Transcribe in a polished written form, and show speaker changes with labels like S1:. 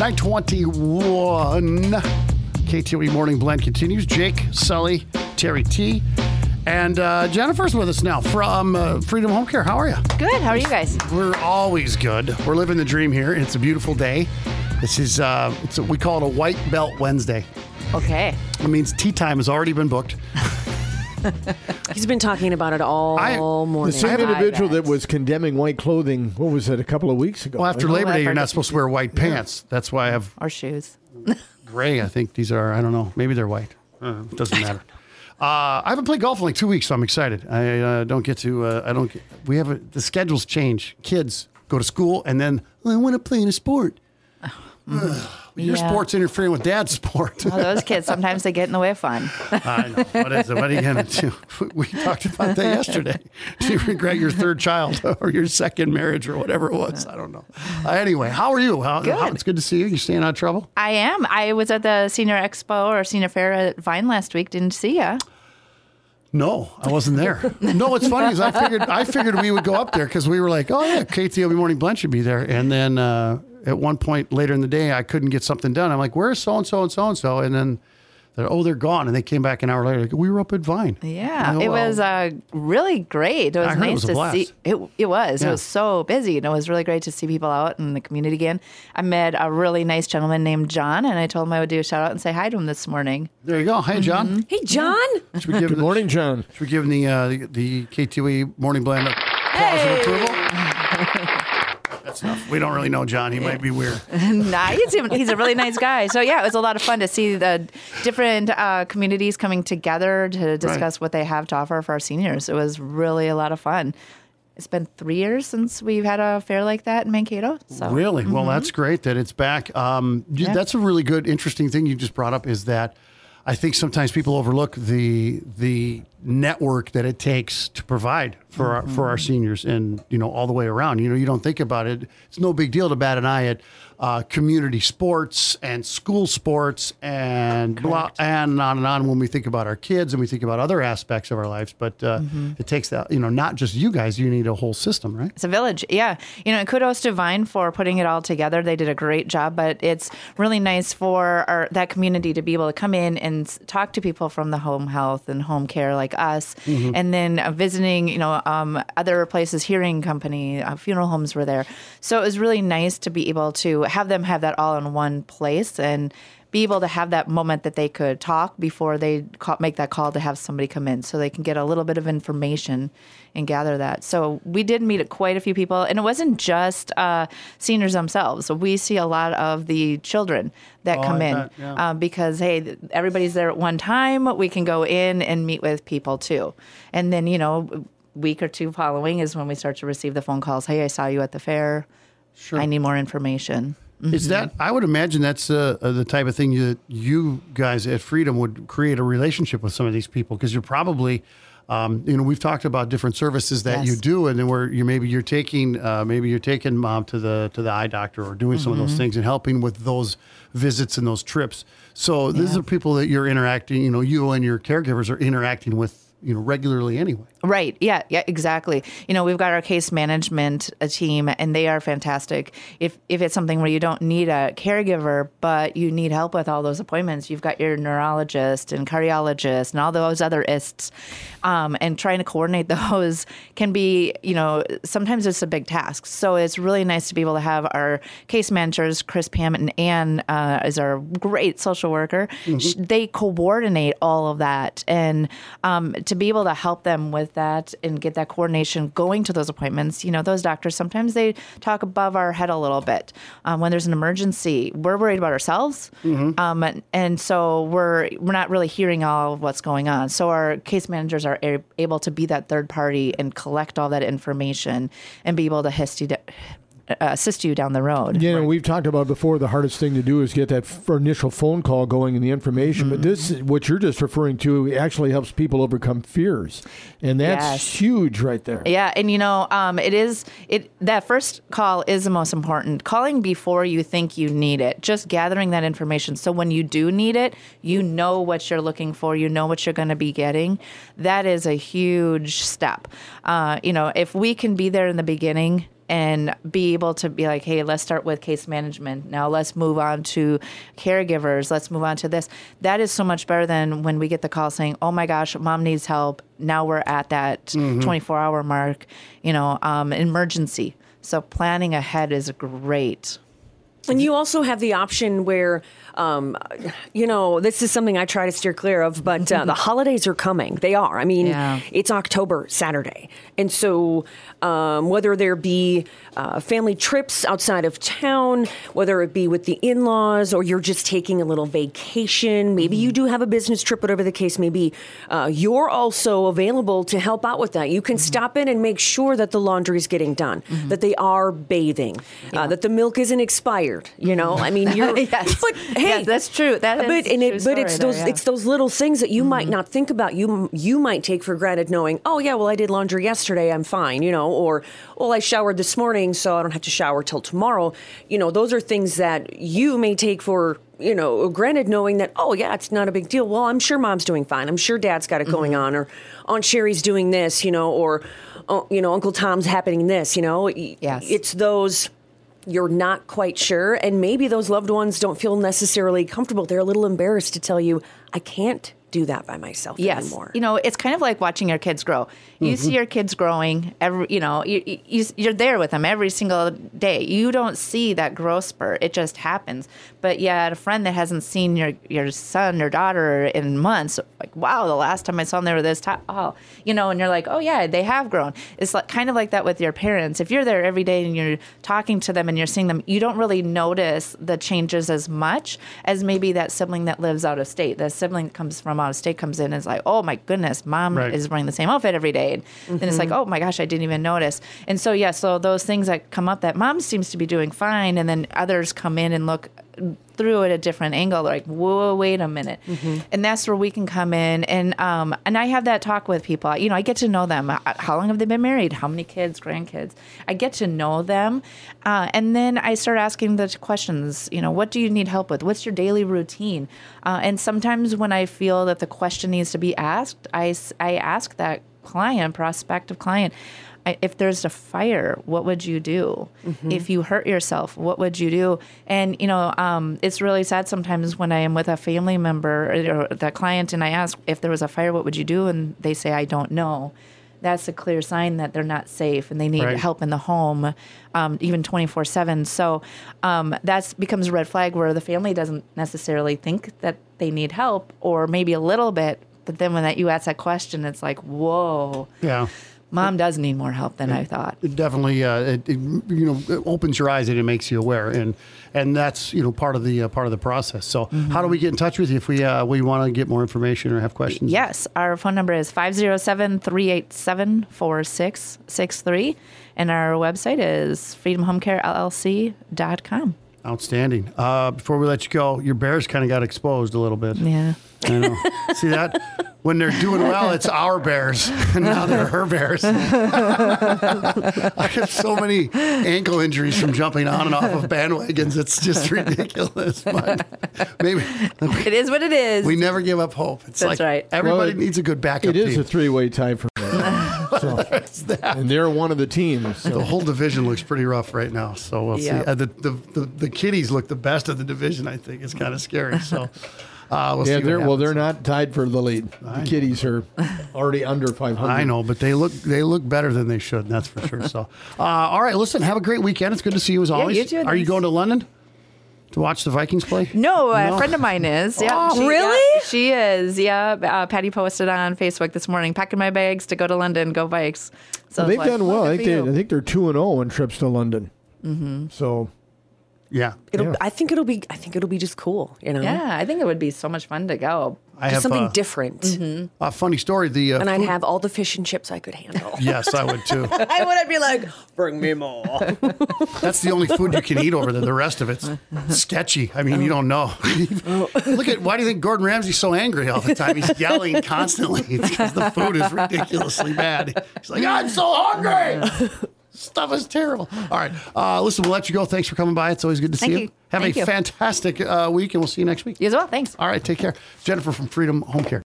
S1: 9:21. KTOE Morning Blend continues. Jake, Sully, Terry T. And Jennifer's with us now from Freedom Home Care. How are you?
S2: Good. How are you guys?
S1: We're always good. We're living the dream here. It's a beautiful day. This is, we call it a White Belt Wednesday.
S2: Okay.
S1: It means tea time has already been booked.
S3: He's been talking about it all morning.
S4: The same individual that was condemning white clothing, what was it, a couple of weeks ago?
S1: Well, after Labor Day, you're not supposed to wear white pants. That's why I have
S2: Or shoes.
S1: gray. I think these are, I don't know. Maybe they're white. Doesn't matter. I haven't played golf in like 2 weeks, so I'm excited. I don't get to, the schedules change. Kids go to school and then, I want to play in a sport. Your sport's interfering with Dad's sport.
S2: Well, those kids, sometimes they get in the way of fun.
S1: I know. What is it? What are you going to do? We talked about that yesterday. Do you regret your third child or your second marriage or whatever it was? I don't know. Anyway, how are you? It's good to see you. You staying out of trouble?
S2: I am. I was at the Senior Expo or Senior Fair at Vine last week. Didn't see ya.
S1: No, I wasn't there. No, what's funny is I figured we would go up there because we were like, oh yeah, KTOB Morning Blend should be there. And then at one point later in the day, I couldn't get something done. I'm like, where's so-and-so and so-and-so? And then they're gone. And they came back an hour later. Like, we were up at Vine.
S2: Yeah, it was really great. It was nice to see. It was. Yeah. It was so busy. And it was really great to see people out in the community again. I met a really nice gentleman named John, and I told him I would do a shout out and say hi to him this morning.
S1: There you go. Hi, John.
S3: Mm-hmm. Hey, John.
S4: Good morning, John.
S1: Should we give him the KTOE Morning Blend applause and approval? That's enough. We don't really know John. He might be weird.
S2: Nah, he's a really nice guy. So, yeah, it was a lot of fun to see the different communities coming together to discuss what they have to offer for our seniors. It was really a lot of fun. It's been 3 years since we've had a fair like that in Mankato. So.
S1: Really? Well, that's great that it's back. That's a really good, interesting thing you just brought up is that I think sometimes people overlook the network that it takes to provide for our seniors and, all the way around. You don't think about it. It's no big deal to bat an eye at community sports and school sports and blah, and on when we think about our kids and we think about other aspects of our lives. But it takes that, not just you guys, you need a whole system, right?
S2: It's a village. Yeah. And kudos to Vine for putting it all together. They did a great job, but it's really nice for that community to be able to come in and talk to people from the home health and home care like us. And then visiting, other places, Hearing Company, funeral homes were there. So it was really nice to be able to have them have that all in one place and be able to have that moment that they could talk before they make that call to have somebody come in so they can get a little bit of information and gather that. So we did meet quite a few people, and it wasn't just seniors themselves. So we see a lot of the children that come in because, hey, everybody's there at one time. We can go in and meet with people too. And then, a week or two following is when we start to receive the phone calls. Hey, I saw you at the fair. Sure. I need more information.
S1: Is that, I would imagine that's the type of thing that you guys at Freedom would create a relationship with some of these people because you're probably, we've talked about different services that you do, and then where you're taking mom to the eye doctor or doing some of those things and helping with those visits and those trips. So these are people that you're interacting, you and your caregivers are interacting with, regularly anyway.
S2: Right. Yeah, exactly. We've got our case management team, and they are fantastic. If it's something where you don't need a caregiver, but you need help with all those appointments, you've got your neurologist and cardiologist and all those other ists, and trying to coordinate those can be, sometimes it's a big task. So it's really nice to be able to have our case managers, Chris, Pam, and Ann is our great social worker. They coordinate all of that, and to be able to help them with that and get that coordination going to those appointments. Those doctors, sometimes they talk above our head a little bit. When there's an emergency, we're worried about ourselves. And so we're not really hearing all of what's going on. So our case managers are able to be that third party and collect all that information and be able to assist you down the road.
S4: Yeah, we've talked about before, the hardest thing to do is get that initial phone call going and the information. But this, what you're just referring to, actually helps people overcome fears. And that's huge right there.
S2: Yeah, and that first call is the most important. Calling before you think you need it, just gathering that information. So when you do need it, you know what you're looking for, you know what you're going to be getting. That is a huge step. If we can be there in the beginning and be able to be like, hey, let's start with case management. Now let's move on to caregivers. Let's move on to this. That is so much better than when we get the call saying, oh my gosh, mom needs help. Now we're at that 24-hour mark, emergency. So planning ahead is great.
S3: And you also have the option where, this is something I try to steer clear of, but the holidays are coming. They are. I mean, It's October, Saturday. And so whether there be family trips outside of town, whether it be with the in-laws or you're just taking a little vacation, maybe you do have a business trip, whatever the case may be, you're also available to help out with that. You can stop in and make sure that the laundry is getting done, that they are bathing, that the milk isn't expired. I mean, you're.
S2: Yes.
S3: But hey,
S2: yes, that's true.
S3: It's those little things that you might not think about. You might take for granted, knowing, oh yeah, well I did laundry yesterday, I'm fine. Or I showered this morning, so I don't have to shower till tomorrow. Those are things that you may take for granted, knowing that, oh yeah, it's not a big deal. Well, I'm sure mom's doing fine. I'm sure dad's got it going on, or Aunt Sherry's doing this, or Uncle Tom's happening this.
S2: Yes.
S3: It's those. You're not quite sure, and maybe those loved ones don't feel necessarily comfortable. They're a little embarrassed to tell you, I can't do that by myself anymore.
S2: It's kind of like watching your kids grow. You see your kids growing you're there with them every single day. You don't see that growth spurt. It just happens. But yeah, a friend that hasn't seen your son or daughter in months, like, wow, the last time I saw them, they were this tall. And you're like, oh yeah, they have grown. It's kind of like that with your parents. If you're there every day and you're talking to them and you're seeing them, you don't really notice the changes as much as maybe that sibling that lives out of state. The sibling that comes from out of state comes in and is like, oh my goodness, mom is wearing the same outfit every day. And then it's like, oh my gosh, I didn't even notice. And so, so those things that come up that mom seems to be doing fine, and then others come in and look through at a different angle, like, whoa, wait a minute. And that's where we can come in. And I have that talk with people. I get to know them. How long have they been married? How many kids, grandkids? I get to know them. And then I start asking the questions, what do you need help with? What's your daily routine? And sometimes when I feel that the question needs to be asked, I ask that prospective client, if there's a fire, what would you do? If you hurt yourself, what would you do? And, it's really sad sometimes when I am with a family member or the client and I ask, if there was a fire, what would you do? And they say, I don't know. That's a clear sign that they're not safe and they need help in the home, even 24/7. So that becomes a red flag where the family doesn't necessarily think that they need help, or maybe a little bit. But then when you ask that question, it's like, whoa.
S1: Yeah.
S2: Mom does need more help than I thought.
S1: It definitely, it opens your eyes and it makes you aware, and that's part of the process. So, how do we get in touch with you if we want to get more information or have questions?
S2: Yes, our phone number is 507-387-4663, and our website is freedomhomecarellc.com.
S1: Outstanding. Before we let you go, your bears kind of got exposed a little bit.
S2: Yeah.
S1: I know. See that? When they're doing well, it's our bears, and now they're her bears. I have so many ankle injuries from jumping on and off of bandwagons. It's just ridiculous. But maybe
S2: it is what it is.
S1: We never give up hope. It's
S2: That's right.
S1: Everybody needs a good backup team.
S4: It is a three-way tie for me. And they're one of the teams. So.
S1: The whole division looks pretty rough right now. So we'll see. The Kitties look the best of the division, I think. It's kind of scary. So. We'll see
S4: they're not tied for the lead. The Kitties are already under 500.
S1: I know, but they look better than they should. That's for sure. So, all right, listen, have a great weekend. It's good to see you as always.
S2: You too.
S1: Are you going to London to watch the Vikings play?
S2: No, a friend of mine is. Yeah,
S3: really?
S2: Yeah, she is. Yeah, Patty posted on Facebook this morning, packing my bags to go to London, go Vikes. So
S4: they've done well. I think they're 2-0 on trips to London. So.
S1: Yeah.
S3: I think it'll be just cool,
S2: Yeah, I think it would be so much fun to go.
S3: Just something different.
S1: A funny story.
S3: And I'd have all the fish and chips I could handle.
S1: Yes, I would too.
S3: I'd be like, bring me more.
S1: That's the only food you can eat over there. The rest of it's sketchy. I mean, you don't know. Why do you think Gordon Ramsay's so angry all the time? He's yelling constantly. It's because the food is ridiculously bad. He's like, I'm so hungry. Stuff is terrible. All right. Listen, we'll let you go. Thanks for coming by. It's always good to see you. Have a fantastic week, and we'll see you next week.
S2: You as well. Thanks.
S1: All right. Take care. Jennifer from Freedom Home Care.